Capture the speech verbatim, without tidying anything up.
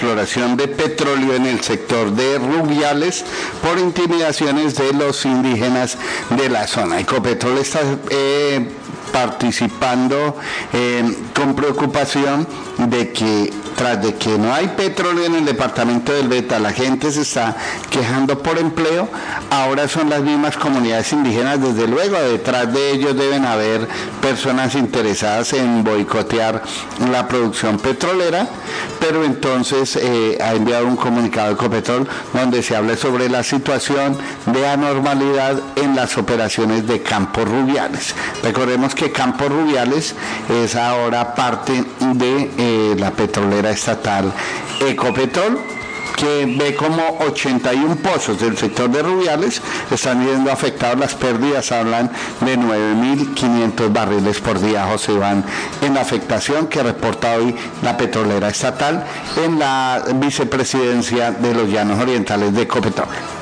Exploración de petróleo en el sector de Rubiales por intimidaciones de los indígenas de la zona. Ecopetrol está eh, participando eh, con preocupación de que tras de que no hay petróleo en el departamento del Meta, la gente se está quejando por empleo. Ahora son las mismas comunidades indígenas, desde luego, detrás de ellos deben haber personas interesadas en boicotear la producción petrolera, pero entonces eh, ha enviado un comunicado de Ecopetrol donde se habla sobre la situación de anormalidad en las operaciones de Campos Rubiales. Recordemos que Campos Rubiales es ahora parte de eh, la petrolera estatal Ecopetrol, que ve como ochenta y uno pozos del sector de Rubiales están siendo afectados. Las pérdidas hablan de nueve mil quinientos barriles por día, José Iván, en la afectación que reporta hoy la petrolera estatal en la vicepresidencia de los Llanos Orientales de Ecopetrol.